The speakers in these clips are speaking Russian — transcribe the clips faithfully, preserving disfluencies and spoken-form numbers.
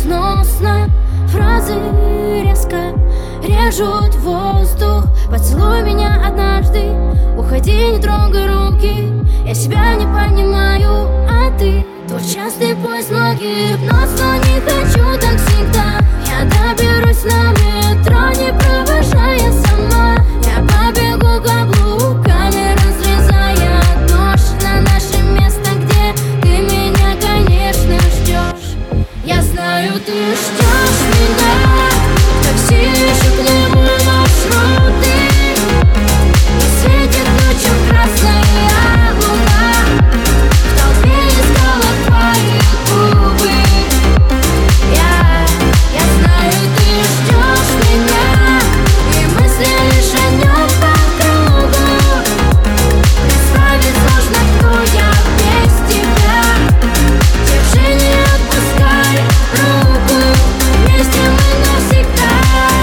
сносно. Фразы резко режут воздух. Поцелуй меня однажды, уходи, не трогай руки. Я себя не понимаю, а ты твой частый поиск многих. Но снова не хочу так всегда. Я доберусь на метро, не провожая сама. Я побегу каблуками, разрезая дождь на наше место, где ты меня, конечно, ждешь. Я знаю, ты ждешь меня. Такси ищут прямые маршруты, и светит ночью красная луна. В толпе искала твои губы. Я, я знаю, ты ждешь меня, и мысли лишь о нем по кругу. Представить сложно, кто я без тебя. Держи, не отпускай руку, вместе мы навсегда.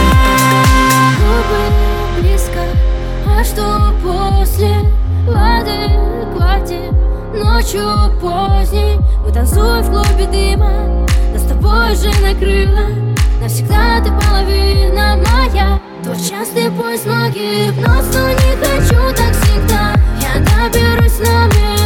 Губы близко, а что после? В адеквате ночью поздней мы танцуем в клубе дыма. Нас с тобой уже накрыло, навсегда ты половина моя. Твой частый поиск многих, но снова не хочу так всегда. Я доберусь на место.